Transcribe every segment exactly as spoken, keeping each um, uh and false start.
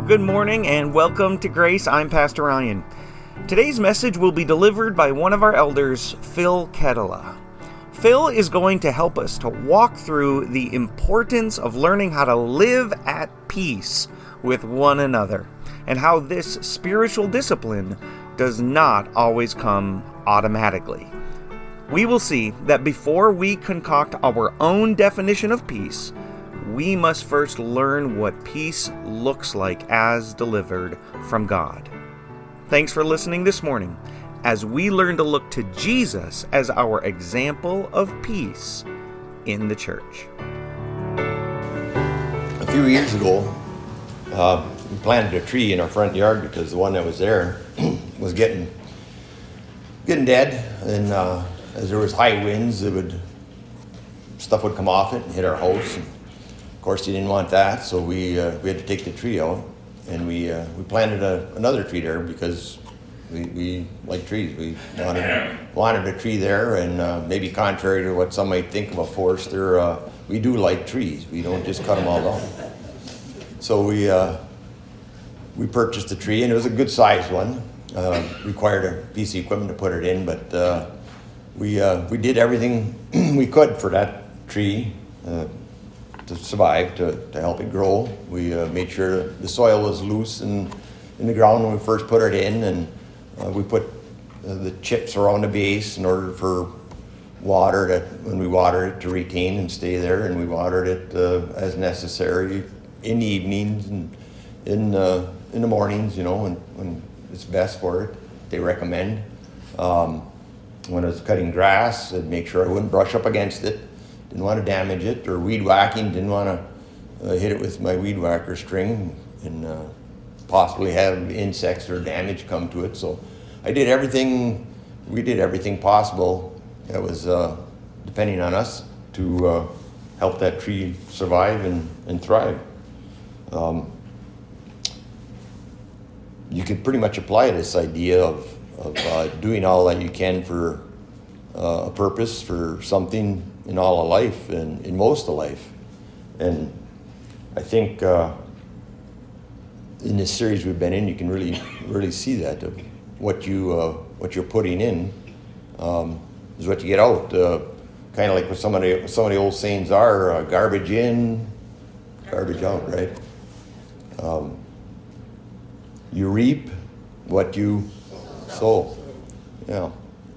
Good morning and welcome to Grace. I'm Pastor Ryan. Today's message will be delivered by one of our elders, Phil Ketela. Phil is going to help us to walk through the importance of learning how to live at peace with one another and how this spiritual discipline does not always come automatically. We will see that before we concoct our own definition of peace, we must first learn what peace looks like as delivered from God. Thanks for listening this morning as we learn to look to Jesus as our example of peace in the church. A few years ago, uh, we planted a tree in our front yard because the one that was there was getting getting dead, and uh, as there was high winds, it would stuff would come off it and hit our house. And of course, you didn't want that, so we uh, we had to take the tree out, and we uh, we planted a, another tree there because we, we like trees. We wanted wanted a tree there, and uh, maybe contrary to what some might think of a forester, uh, we do like trees. We don't just cut them all down. So we uh, we purchased a tree, and it was a good sized one. Uh, required a piece of equipment to put it in, but uh, we uh, we did everything we could for that tree. Uh, to survive, to, to help it grow. We uh, made sure the soil was loose in, in the ground when we first put it in, and uh, we put uh, the chips around the base in order for water to, when we watered it, to retain and stay there, and we watered it uh, as necessary in the evenings and in uh, in the mornings, you know, when, when it's best for it. They recommend. Um, when I was cutting grass, I'd make sure I wouldn't brush up against it. Didn't want to damage it, or weed whacking, didn't want to uh, hit it with my weed whacker string and uh, possibly have insects or damage come to it. So I did everything, we did everything possible that was uh, depending on us to uh, help that tree survive and, and thrive. Um, you could pretty much apply this idea of, of uh, doing all that you can for uh, a purpose, for something in all of life and in most of life. And I think uh, in this series we've been in, you can really really see that of what you uh, what you're putting in um, is what you get out. Uh, kind of like what some of the some of the old sayings are: uh, garbage in, garbage out. Right? Um, you reap what you sow. Yeah.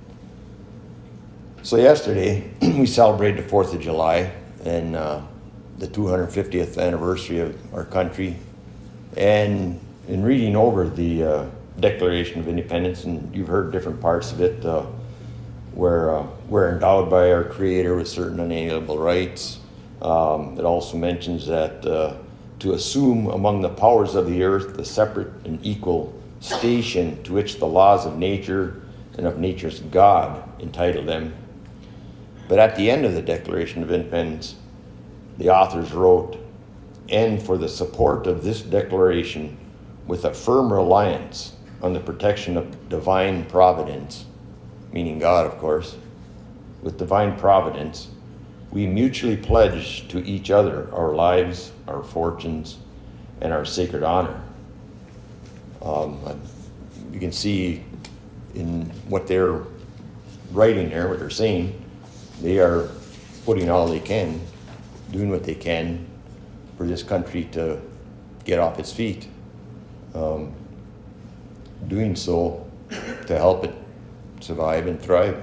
So yesterday, we celebrated the fourth of July and uh, the two hundred fiftieth anniversary of our country. And in reading over the uh, Declaration of Independence, and you've heard different parts of it, uh, where uh, we're endowed by our Creator with certain unalienable rights. Um, it also mentions that uh, to assume among the powers of the earth the separate and equal station to which the laws of nature and of nature's God entitle them. But at the end of the Declaration of Independence, the authors wrote, "And for the support of this declaration, with a firm reliance on the protection of divine providence," meaning God, of course, "with divine providence, we mutually pledge to each other our lives, our fortunes, and our sacred honor." Um, you can see in what they're writing there, what they're saying, they are putting all they can, doing what they can for this country to get off its feet. Um, doing so to help it survive and thrive.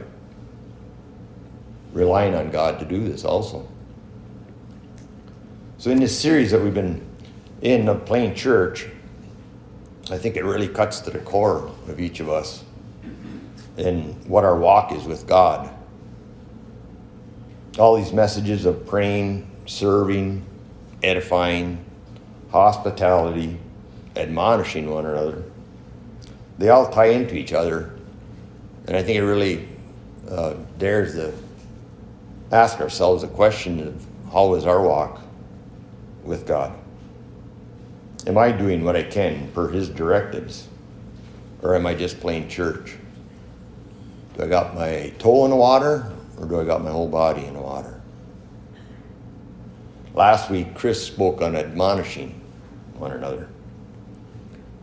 Relying on God to do this also. So in this series that we've been in of Plain Church, I think it really cuts to the core of each of us and what our walk is with God. All these messages of praying, serving, edifying, hospitality, admonishing one another, they all tie into each other. And I think it really uh, dares to ask ourselves the question of how is our walk with God? Am I doing what I can per His directives? Or am I just playing church? Do I got my toe in the water, or do I got my whole body in the water? Last week, Chris spoke on admonishing one another.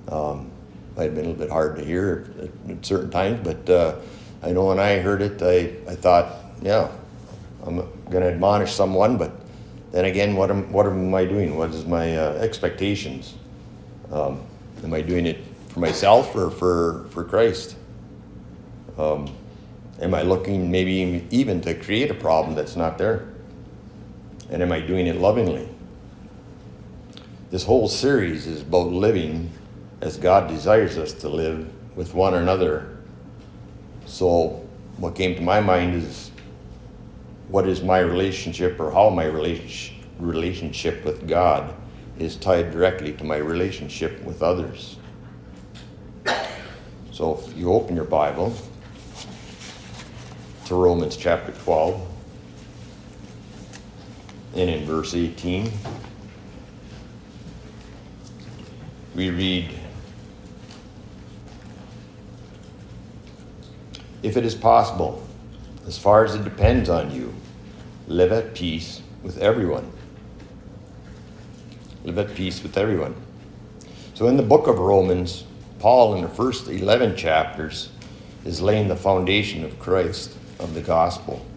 Um, might have been a little bit hard to hear at, at certain times, but uh, I know when I heard it, I, I thought, yeah, I'm going to admonish someone, but then again, what am what am I doing? What is my uh, expectations? Um, am I doing it for myself or for, for Christ? Um, am I looking maybe even to create a problem that's not there? And am I doing it lovingly? This whole series is about living as God desires us to live with one another. So what came to my mind is, what is my relationship, or how my relation, relationship with God is tied directly to my relationship with others. So if you open your Bible to Romans chapter twelve, and in verse eighteen, we read, "If it is possible, as far as it depends on you, live at peace with everyone." Live at peace with everyone. So in the book of Romans, Paul in the first eleven chapters is laying the foundation of Christ, of the gospel.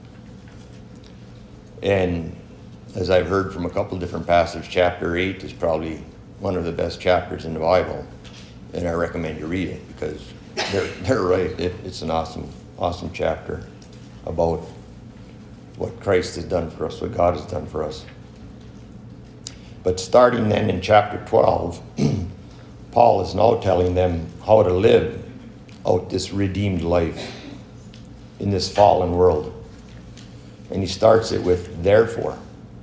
And as I've heard from a couple different pastors, chapter eight is probably one of the best chapters in the Bible, and I recommend you read it, because they're, they're right. It, it's an awesome, awesome chapter about what Christ has done for us, what God has done for us. But starting then in chapter twelve, Paul is now telling them how to live out this redeemed life in this fallen world. And he starts it with therefore.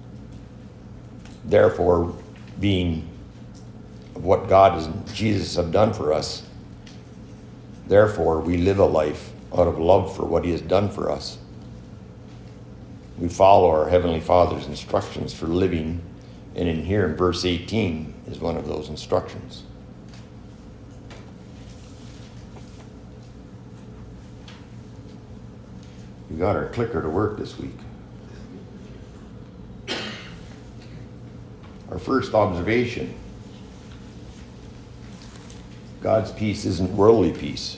Therefore being what God and Jesus have done for us. Therefore we live a life out of love for what he has done for us. We follow our Heavenly Father's instructions for living, and in here in verse eighteen is one of those instructions. We got our clicker to work this week. Our first observation: God's peace isn't worldly peace.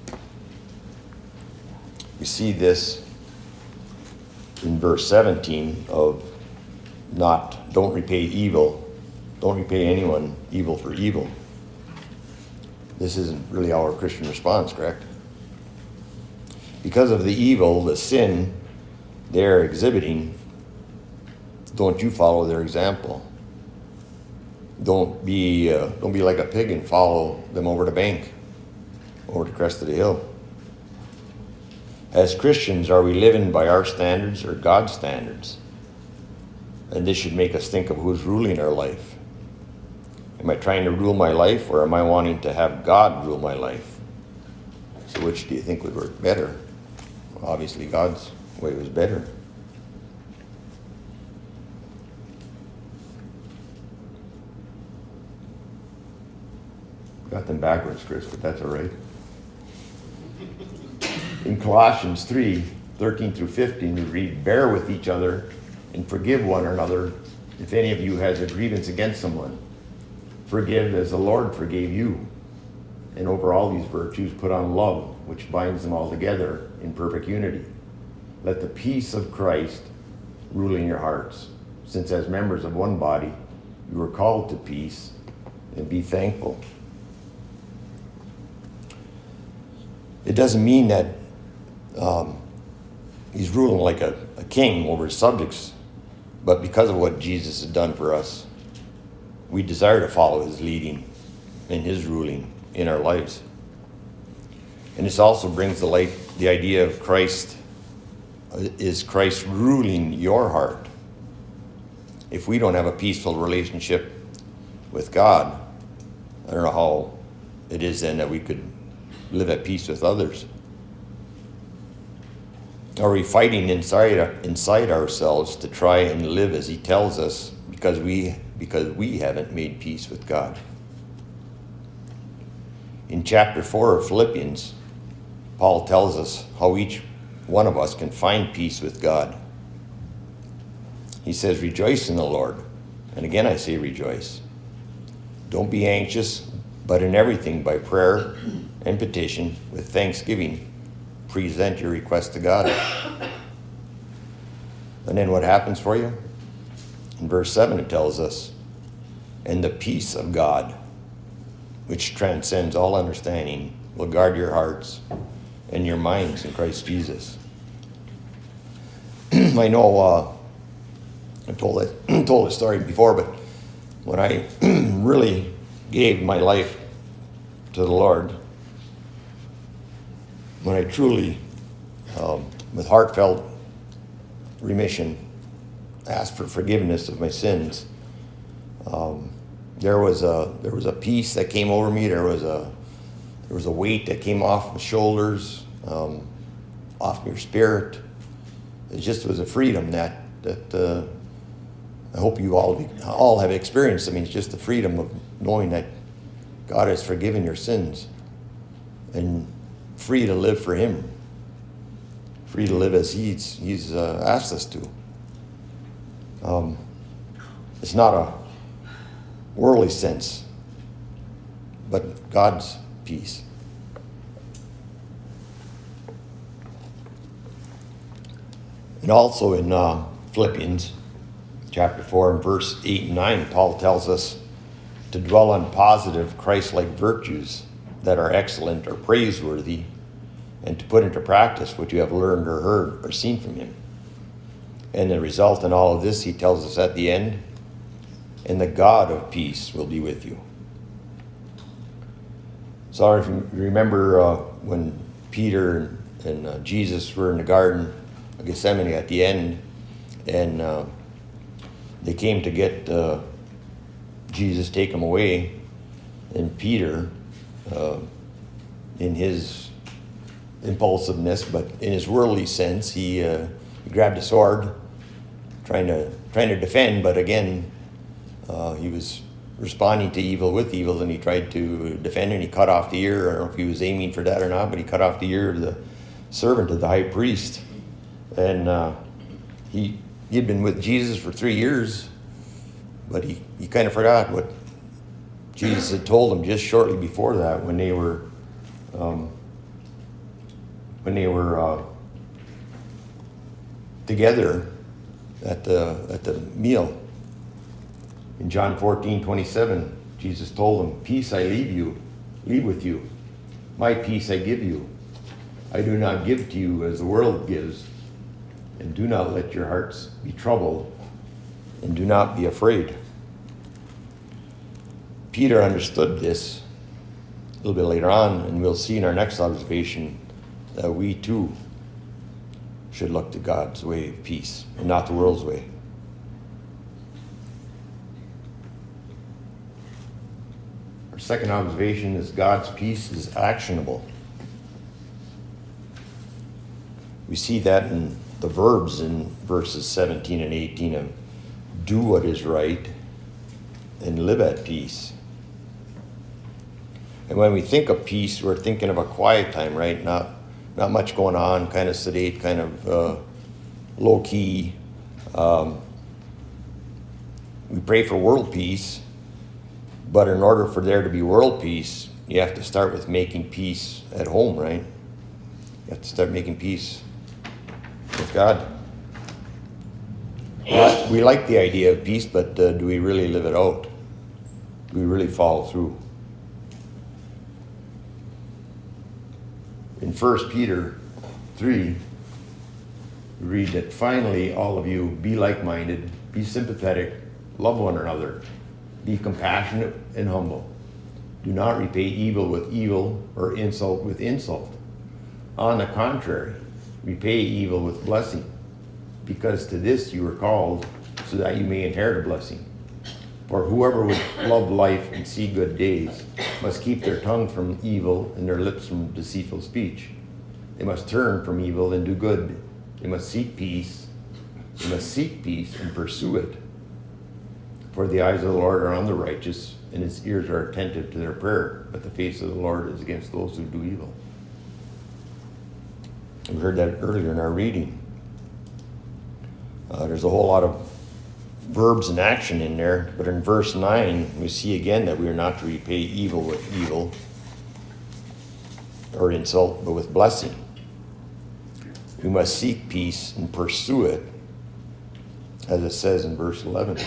We see this in verse seventeen of not, don't repay evil, don't repay anyone evil for evil. This isn't really our Christian response, correct? Because of the evil, the sin they're exhibiting, don't you follow their example. Don't be uh, don't be like a pig and follow them over the bank, over the crest of the hill. As Christians, are we living by our standards or God's standards? And this should make us think of who's ruling our life. Am I trying to rule my life, or am I wanting to have God rule my life? So which do you think would work better? Well, obviously God's way was better. Got them backwards, Chris, but that's all right. In Colossians three, thirteen through fifteen, we read, "Bear with each other and forgive one another if any of you has a grievance against someone. Forgive as the Lord forgave you. And over all these virtues put on love, which binds them all together in perfect unity. Let the peace of Christ rule in your hearts, since as members of one body you were called to peace, and be thankful." It doesn't mean that um, he's ruling like a, a king over his subjects, but because of what Jesus has done for us, we desire to follow his leading and his ruling in our lives. And this also brings the light, the idea of Christ. Is Christ ruling your heart? If we don't have a peaceful relationship with God, I don't know how it is then that we could live at peace with others. Are we fighting inside inside ourselves to try and live as he tells us because we because we haven't made peace with God? In chapter four of Philippians, Paul tells us how each one of us can find peace with God. He says, "Rejoice in the Lord." And again I say rejoice. "Don't be anxious But in everything, by prayer and petition, with thanksgiving, present your request to God. And then what happens for you? In verse seven it tells us, and the peace of God, which transcends all understanding, will guard your hearts and your minds in Christ Jesus. I know uh, I've told it, told a story before, but when I really gave my life to the Lord, when I truly, um, with heartfelt remission, asked for forgiveness of my sins, um, there was a there was a peace that came over me. There was a there was a weight that came off my shoulders, um, off your spirit. It just was a freedom that that uh, I hope you all all have experienced. I mean, it's just the freedom of knowing that God has forgiven your sins and free to live for Him, free to live as He's He's uh, asked us to. Um, it's not a worldly sense, but God's peace. And also in uh, Philippians chapter four and verse eight and nine, Paul tells us to dwell on positive Christ-like virtues that are excellent or praiseworthy, and to put into practice what you have learned or heard or seen from him. And the result in all of this, he tells us at the end, and the God of peace will be with you. So if you remember uh, when Peter and uh, Jesus were in the Garden of Gethsemane at the end, and uh, they came to get uh, Jesus, take him away, and Peter, uh, in his impulsiveness, but in his worldly sense, he, uh, he grabbed a sword, trying to trying to defend, but again, uh, he was responding to evil with evil, and he tried to defend, and he cut off the ear. I don't know if he was aiming for that or not, but he cut off the ear of the servant of the high priest. And uh, he he'd been with Jesus for three years, but he, he kind of forgot what Jesus had told him just shortly before that, when they were um, when they were uh, together at the at the meal. In John fourteen twenty-seven, Jesus told them, "Peace I leave you, leave with you. My peace I give you. I do not give to you as the world gives. And do not let your hearts be troubled, and do not be afraid." Peter understood this a little bit later on, and we'll see in our next observation that we too should look to God's way of peace and not the world's way. Our second observation is God's peace is actionable. We see that in the verbs in verses seventeen and eighteen of do what is right and live at peace. And when we think of peace, we're thinking of a quiet time, right? Not not much going on, kind of sedate, kind of uh, low-key. Um, we pray for world peace, but in order for there to be world peace, you have to start with making peace at home, right? You have to start making peace with God. Well, we like the idea of peace, but uh, do we really live it out? Do we really follow through? In First Peter three, we read that finally all of you be like-minded, be sympathetic, love one another, be compassionate and humble. Do not repay evil with evil or insult with insult. On the contrary, repay evil with blessing, because to this you were called, so that you may inherit a blessing. For whoever would love life and see good days must keep their tongue from evil and their lips from deceitful speech. They must turn from evil and do good. They must seek peace. They must seek peace and pursue it. For the eyes of the Lord are on the righteous, and his ears are attentive to their prayer, but the face of the Lord is against those who do evil. We heard that earlier in our reading. Uh, there's a whole lot of verbs in action in there, but in verse nine, we see again that we are not to repay evil with evil or insult, but with blessing. We must seek peace and pursue it, as it says in verse eleven.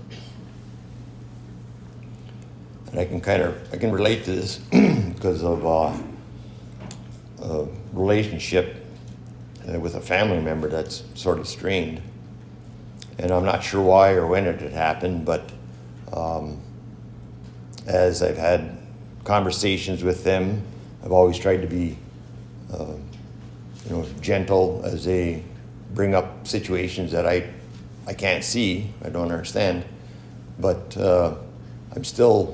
And I can kind of, I can relate to this because of uh, a relationship uh, with a family member that's sort of strained. And I'm not sure why or when it had happened, but um, as I've had conversations with them, I've always tried to be, uh, you know, gentle as they bring up situations that I, I can't see, I don't understand. But uh, I'm still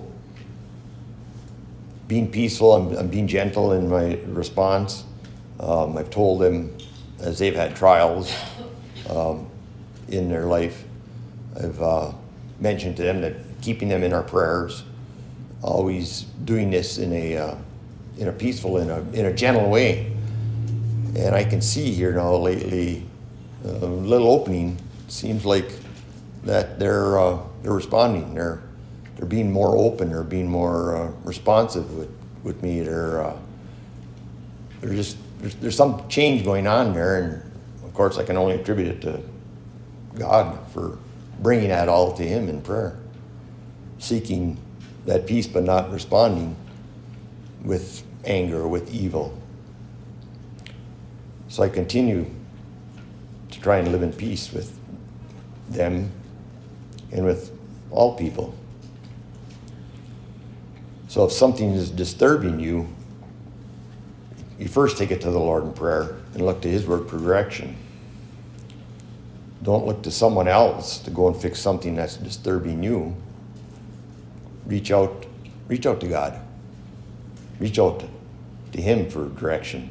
being peaceful. I'm, I'm being gentle in my response. Um, I've told them as they've had trials um, in their life, I've uh, mentioned to them that keeping them in our prayers, always doing this in a uh, in a peaceful, in a in a gentle way. And I can see here now lately a little opening. Seems like that they're uh, they're responding. They're they're being more open. They're being more uh, responsive with, with me. They're uh, they're just there's, there's some change going on there, and of course I can only attribute it to God for bringing that all to Him in prayer, seeking that peace but not responding with anger or with evil. So I continue to try and live in peace with them and with all people. So if something is disturbing you, you first take it to the Lord in prayer and look to His word for direction. Don't look to someone else to go and fix something that's disturbing you. Reach out, reach out to God. Reach out to Him for direction.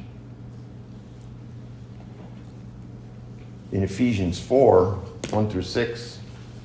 In Ephesians four, one through six,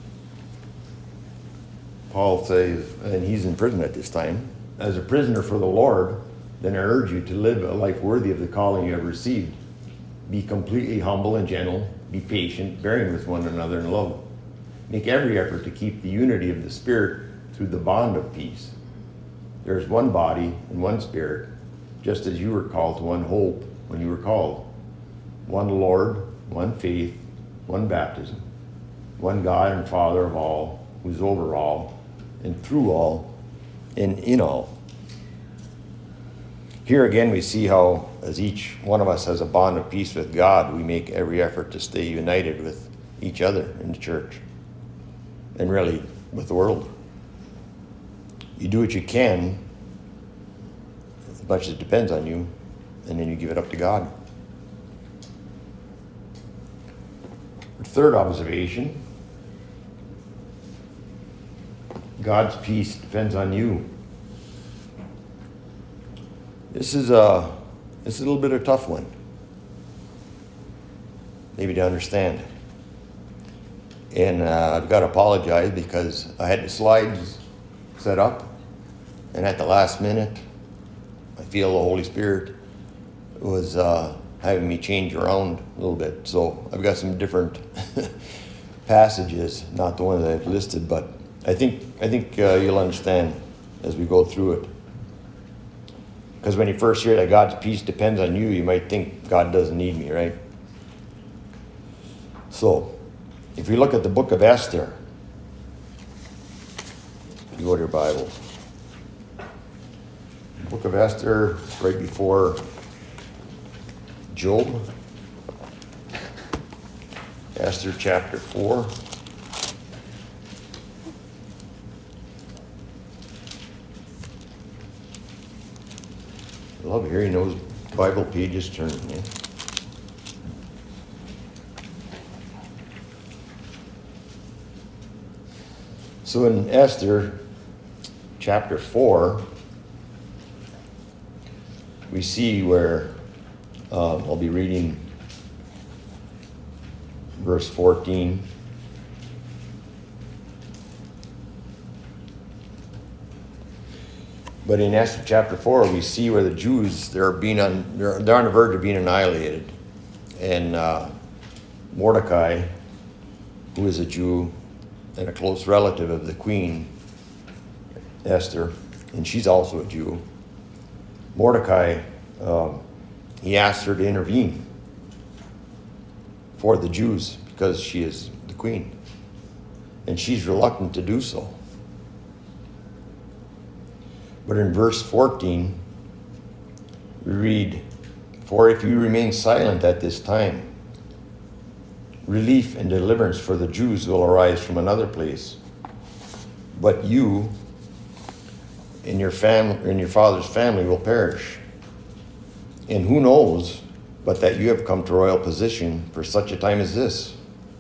Paul says, and he's in prison at this time, as a prisoner for the Lord, then I urge you to live a life worthy of the calling you have received. Be completely humble and gentle. Be patient, bearing with one another in love. Make every effort to keep the unity of the Spirit through the bond of peace. There is one body and one Spirit, just as you were called to one hope when you were called. One Lord, one faith, one baptism, one God and Father of all, who is over all, and through all, and in all. Here again we see how, as each one of us has a bond of peace with God, we make every effort to stay united with each other in the church, and really with the world. You do what you can, as much as it depends on you, and then you give it up to God. Third observation, God's peace depends on you. This is a, this is a little bit of a tough one, maybe to understand. And uh, I've got to apologize because I had the slides set up, and at the last minute, I feel the Holy Spirit was uh, having me change around a little bit. So I've got some different passages, not the one that I've listed, but I think I think uh, you'll understand as we go through it. Because when you first hear that God's peace depends on you, you might think God doesn't need me, right? So, if you look at the book of Esther, you go to your Bible. The book of Esther, right before Job. Esther chapter four. I love hearing those Bible pages turn. Yeah. So in Esther chapter four, we see where uh, I'll be reading verse fourteen. But in Esther chapter four, we see where the Jews, they're being on, they're, they're on the verge of being annihilated. And uh, Mordecai, who is a Jew, and a close relative of the queen, Esther, and she's also a Jew. Mordecai, um, he asked her to intervene for the Jews because she is the queen, and she's reluctant to do so. But in verse fourteen, we read, "For if you remain silent at this time, relief and deliverance for the Jews will arise from another place. But you and your family and your father's family will perish. And who knows but that you have come to royal position for such a time as this?"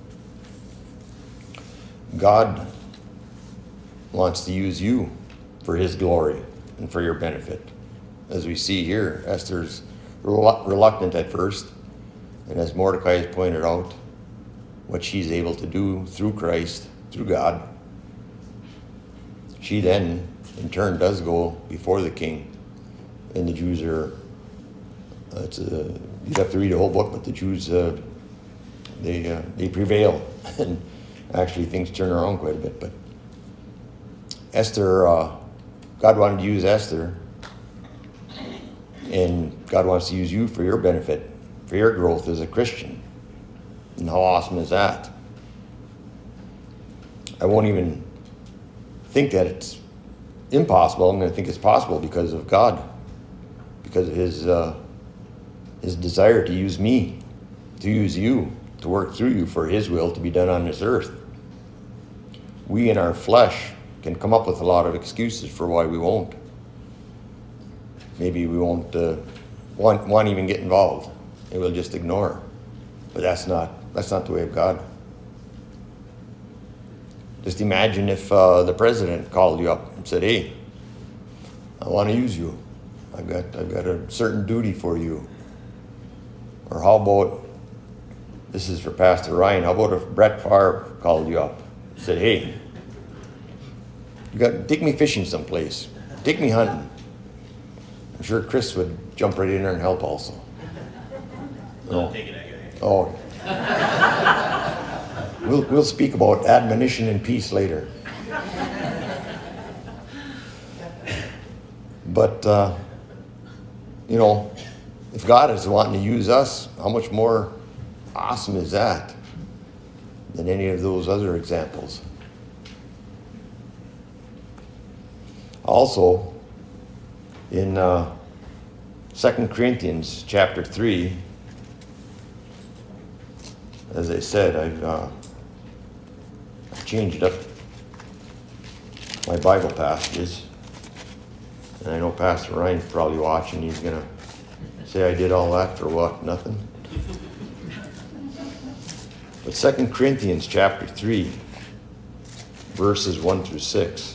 God wants to use you for his glory and for your benefit. As we see here, Esther's reluctant at first, and as Mordecai has pointed out, what she's able to do through Christ, through God, she then in turn does go before the king, and the Jews are, uh, it's a, you'd have to read the whole book, but the Jews, uh, they uh, they prevail, and actually things turn around quite a bit. But Esther, uh, God wanted to use Esther, and God wants to use you for your benefit, for your growth as a Christian. And how awesome is that? I won't even think that it's impossible. I'm going to think it's possible because of God, because of his uh, his desire to use me, to use you, to work through you for his will to be done on this earth. We in our flesh can come up with a lot of excuses for why we won't. Maybe we won't uh, want, want to even get involved, and we'll just ignore. But that's not that's not the way of God. Just imagine if uh, the president called you up and said, "Hey, I want to use you. I've got I've got a certain duty for you." Or how about, this is for Pastor Ryan, how about if Brett Favre called you up and said, "Hey, you got take me fishing someplace, take me hunting." I'm sure Chris would jump right in there and help also. No. Take it, I Oh. We'll, we'll speak about admonition and peace later. But, uh, you know, if God is wanting to use us, how much more awesome is that than any of those other examples? Also, in uh, Second Corinthians chapter three, as I said, I've, uh, I've changed up my Bible passages. And I know Pastor Ryan's probably watching. He's going to say I did all that for what? Nothing? But Second Corinthians chapter three, verses one through six.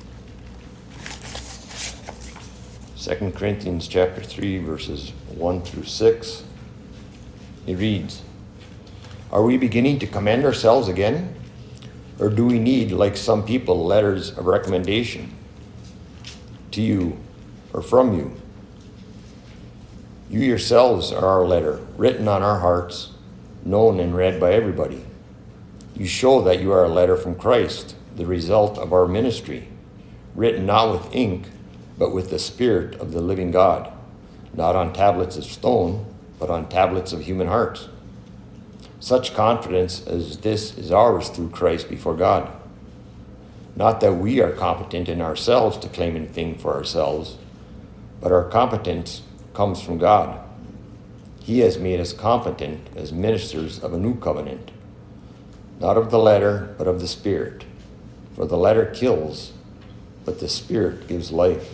Second Corinthians chapter three, verses one through six. It reads, "Are we beginning to commend ourselves again? Or do we need, like some people, letters of recommendation to you or from you? You yourselves are our letter, written on our hearts, known and read by everybody. You show that you are a letter from Christ, the result of our ministry, written not with ink, but with the Spirit of the living God, not on tablets of stone, but on tablets of human hearts. Such confidence as this is ours through Christ before God. Not that we are competent in ourselves to claim anything for ourselves, but our competence comes from God. He has made us competent as ministers of a new covenant, not of the letter, but of the Spirit. For the letter kills, but the Spirit gives life."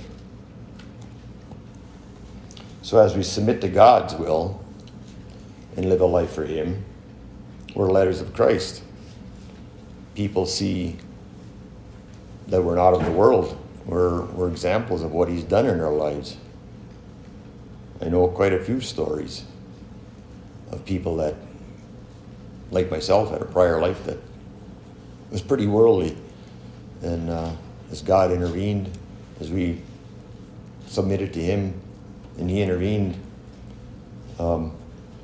So as we submit to God's will and live a life for Him, we're letters of Christ. People see that we're not of the world. We're, we're examples of what He's done in our lives. I know quite a few stories of people that, like myself, had a prior life that was pretty worldly. And uh, as God intervened, as we submitted to Him and He intervened, um,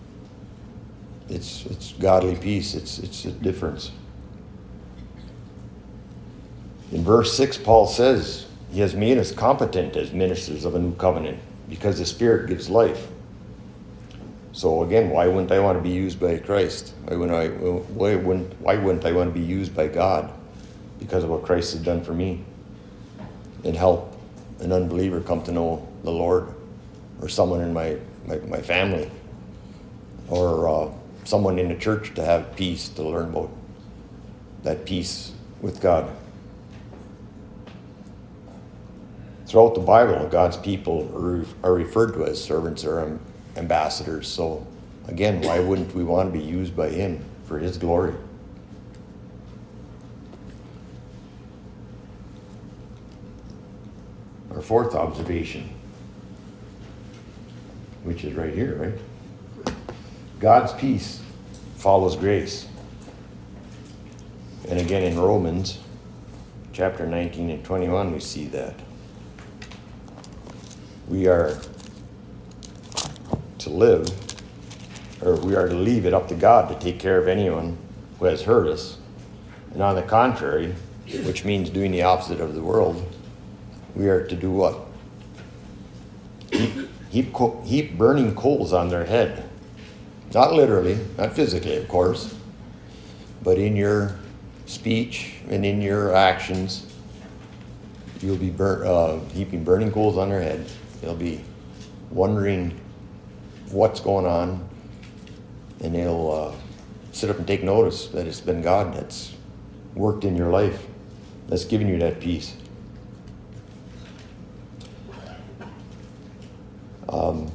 it's it's godly peace. It's it's a difference. In verse six, Paul says, he has made us competent as ministers of a new covenant because the Spirit gives life. So again, why wouldn't I want to be used by Christ? Why wouldn't I, why wouldn't, why wouldn't I want to be used by God? Because of what Christ has done for me. And help an unbeliever come to know the Lord, or someone in my, my, my family, or uh, someone in the church to have peace, to learn about that peace with God. Throughout the Bible, God's people are, are referred to as servants or ambassadors. So again, why wouldn't we want to be used by Him for His glory? Our fourth observation, which is right here, right? God's peace follows grace. And again in Romans chapter nineteen and twenty-one, we see that. We are to live, or we are to leave it up to God to take care of anyone who has hurt us. And on the contrary, which means doing the opposite of the world, we are to do what? Heap, heap, heap burning coals on their head. Not literally, not physically, of course, but in your speech and in your actions, you'll be burn, uh, heaping burning coals on their head. They'll be wondering what's going on, and they'll uh, sit up and take notice that it's been God that's worked in your life, that's given you that peace. Um,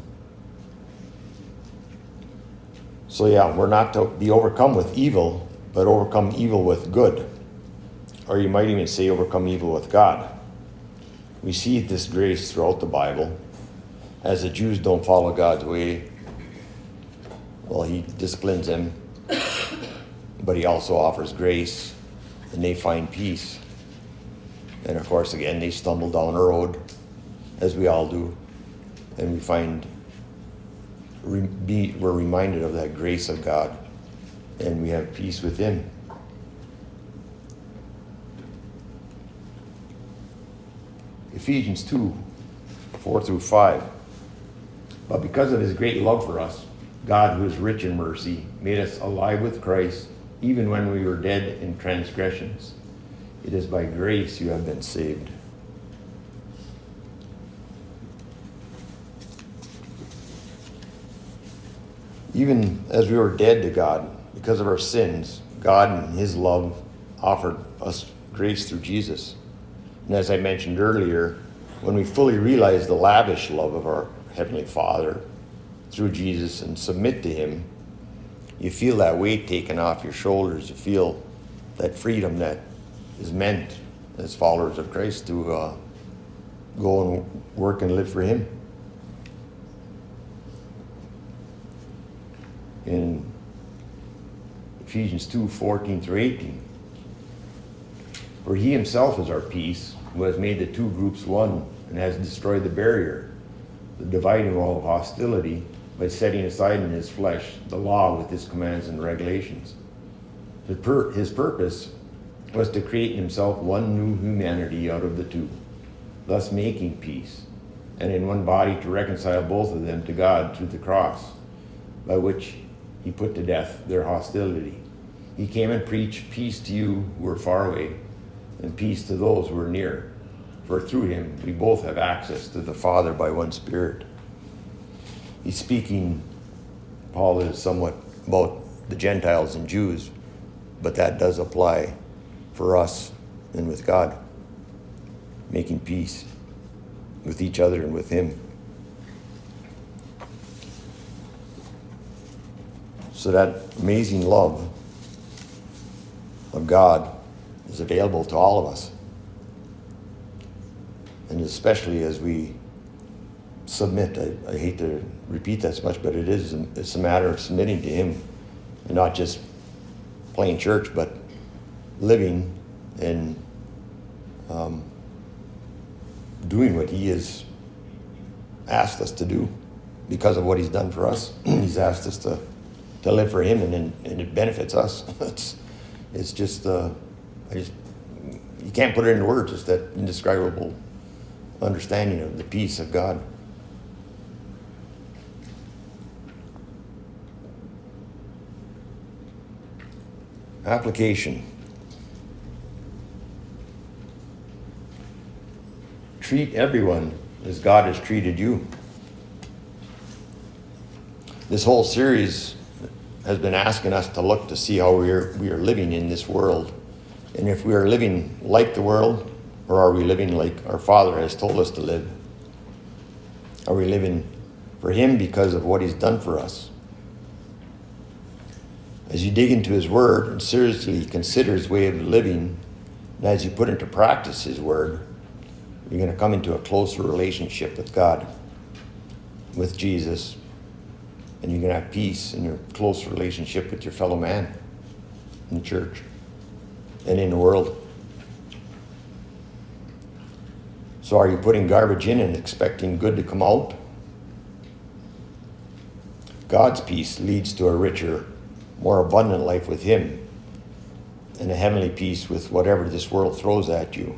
so yeah, we're not to be overcome with evil, but overcome evil with good. Or you might even say overcome evil with God. We see this grace throughout the Bible. As the Jews don't follow God's way, well, He disciplines them, but He also offers grace, and they find peace. And of course, again, they stumble down a road, as we all do, and we find, re, be, we're reminded of that grace of God, and we have peace with Him. Ephesians two, four through five. But because of His great love for us, God, who is rich in mercy, made us alive with Christ, even when we were dead in transgressions. It is by grace you have been saved. Even as we were dead to God because of our sins, God in His love offered us grace through Jesus. And as I mentioned earlier, when we fully realize the lavish love of our Heavenly Father through Jesus and submit to Him, you feel that weight taken off your shoulders. You feel that freedom that is meant as followers of Christ to uh, go and work and live for Him. In Ephesians two, fourteen through eighteen, for He Himself is our peace, who has made the two groups one and has destroyed the barrier, the dividing wall of hostility, by setting aside in His flesh the law with its commands and regulations. His, pur- his purpose was to create in Himself one new humanity out of the two, thus making peace, and in one body to reconcile both of them to God through the cross, by which He put to death their hostility. He came and preached peace to you who are far away, and peace to those who are near. For through Him we both have access to the Father by one Spirit. He's speaking, Paul is somewhat about the Gentiles and Jews, but that does apply for us and with God, making peace with each other and with Him. So that amazing love of God is available to all of us. And especially as we submit, I, I hate to repeat that so much, but it is, it's a matter of submitting to Him, and not just playing church, but living and um, doing what He has asked us to do because of what He's done for us. He's asked us to, to live for Him, and, and it benefits us. it's, it's just, uh, I just, you can't put it into words. It's that indescribable understanding of the peace of God. Application. Treat everyone as God has treated you. This whole series has been asking us to look to see how we are, we are living in this world. And if we are living like the world, or are we living like our Father has told us to live? Are we living for Him because of what He's done for us? As you dig into His Word and seriously consider His way of living, and as you put into practice His Word, you're going to come into a closer relationship with God, with Jesus, and you're going to have peace in your close relationship with your fellow man in the church and in the world. So are you putting garbage in and expecting good to come out? God's peace leads to a richer, more abundant life with Him, and a heavenly peace with whatever this world throws at you.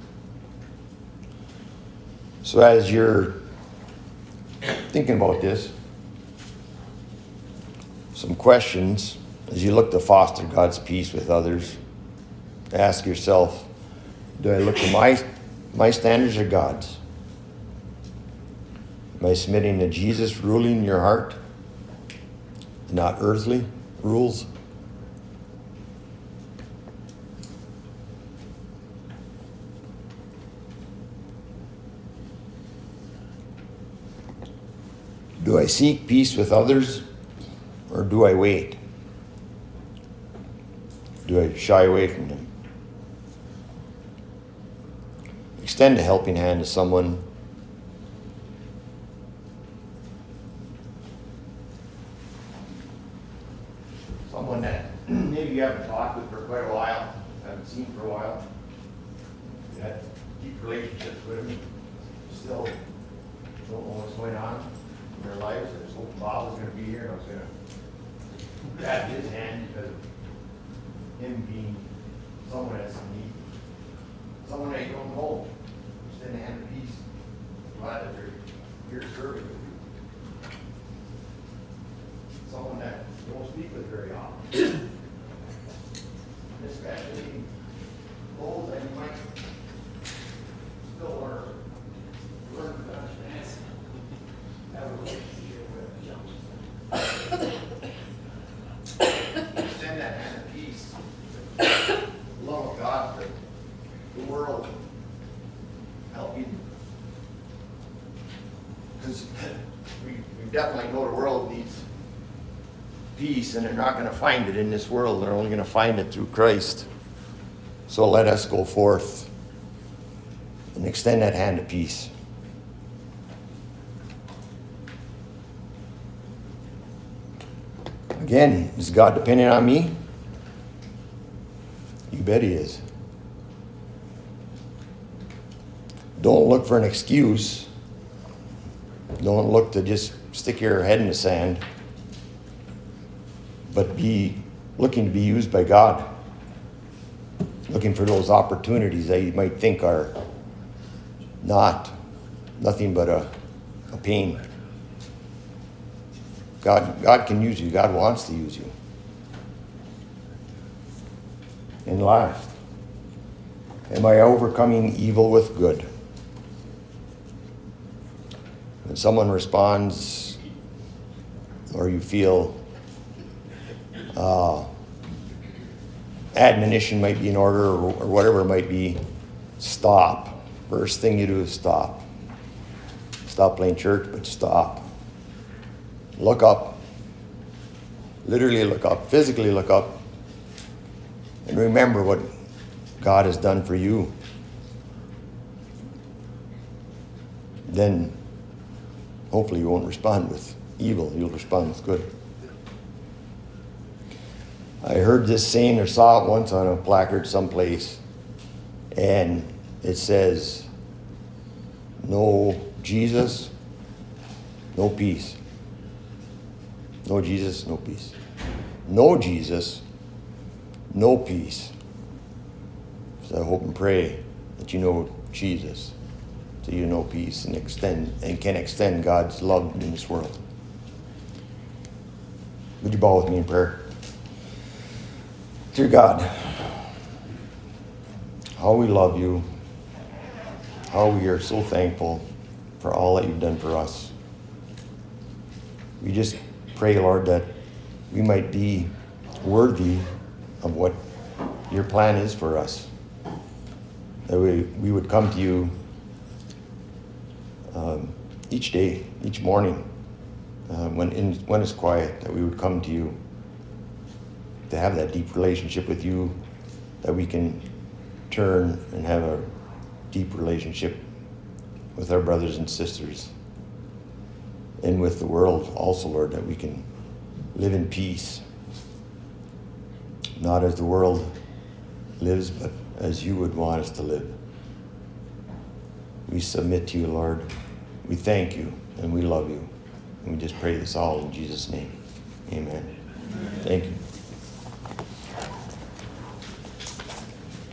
So as you're thinking about this, some questions as you look to foster God's peace with others, ask yourself, do I look to my, my standards or God's? Am I submitting to Jesus ruling your heart, not earthly rules? Do I seek peace with others, or do I wait? Do I shy away from them? Extend a helping hand to someone. Someone that maybe you haven't talked with for quite a while, haven't seen for a while. You had deep relationships with them. Still don't know what's going on in their lives. I was hoping Bob was going to be here and I was going to grab his hand because of him being someone that's in need. Someone that you don't know. Extend a hand of peace. Glad that they're here serving with you. Someone that you don't speak with very often. Especially those that you might still learn, learn to understand, have a relationship with. Extend that hand of peace, the love of God for the world, helping. Because we, we definitely know the world needs peace, and they're not going to find it in this world. They're only going to find it through Christ. So let us go forth and extend that hand of peace. Again, is God depending on me? You bet He is. Don't look for an excuse. Don't look to just stick your head in the sand. But be looking to be used by God. Looking for those opportunities that you might think are not, nothing but a, a pain. God, God can use you. God wants to use you. And last, am I overcoming evil with good? When someone responds, or you feel uh, admonition might be in order, or, or whatever it might be, stop. First thing you do is stop. Stop playing church, but stop. Look up. Literally look up. Physically look up. And remember what God has done for you. Then hopefully you won't respond with evil. You'll respond with good. I heard this saying or saw it once on a placard someplace. And it says, no Jesus, no peace. No Jesus, no peace. No Jesus, no peace. If So I hope and pray that you know Jesus, so you know peace and extend and can extend God's love in this world. Would you bow with me in prayer? Dear God, how we love you, how we are so thankful for all that you've done for us. We just pray, Lord, that we might be worthy of what your plan is for us. That we, we would come to you um, each day, each morning, uh, when, in, when it's quiet, that we would come to you to have that deep relationship with you, that we can turn and have a deep relationship with our brothers and sisters and with the world also, Lord, that we can live in peace, not as the world lives, but as you would want us to live. We submit to you, Lord. We thank you and we love you. And we just pray this all in Jesus' name. Amen. Thank you.